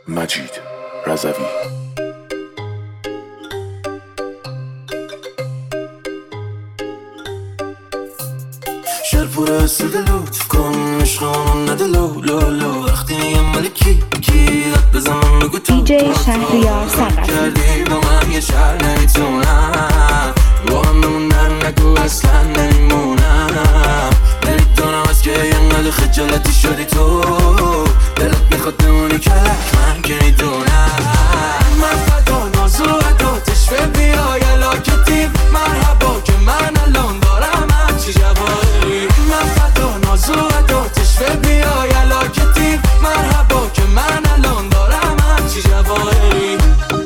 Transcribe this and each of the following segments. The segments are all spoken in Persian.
مجید رضوی. شرپور اسید لطف کن عشقانو نده لو لو لو وقتی میگم مال کی داد بزنم بگو تو دیجی شهریار سقفی کردی با من یه شهر نمیتونم با هم بمون در نگو اصلا نمیمونم نمیدونم از که اینقدر خجالتی شدی تو دلت میخواد بمونی کلک من که میدونم من فدا نازو عداتش به بیای علاکتی مرحبا که من الان دارم هرچی جواری من فدا نازو عداتش به بیای علاکتی مرحبا که من الان دارم هرچی جواری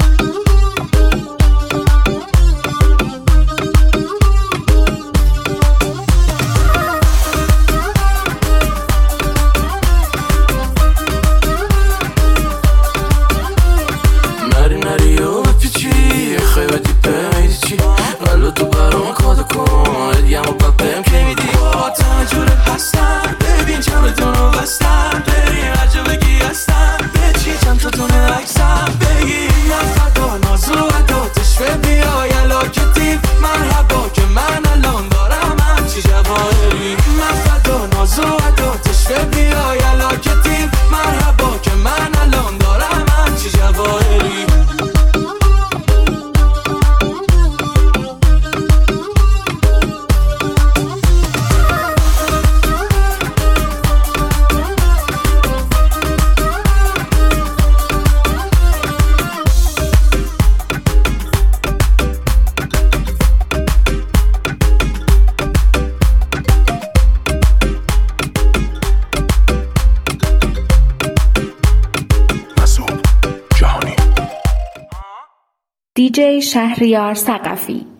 نری و بپیچی خیلی دیپه چی ولو تو برام کادا کن ادیم و ببیم که میدی با تنجوره هستم ببین چمتونو بستم بریم هرجا بگی هستم بچی چند تا تونه عکسم بگی من فدا نازو عداتش به بیای علاکتی مرحبا که من الان دارم همچی جواهری من فدا نازو عداتش به بیای علاکتی مرحبا که من الان دارم همچی جواهری دیجی شهریار سقفی.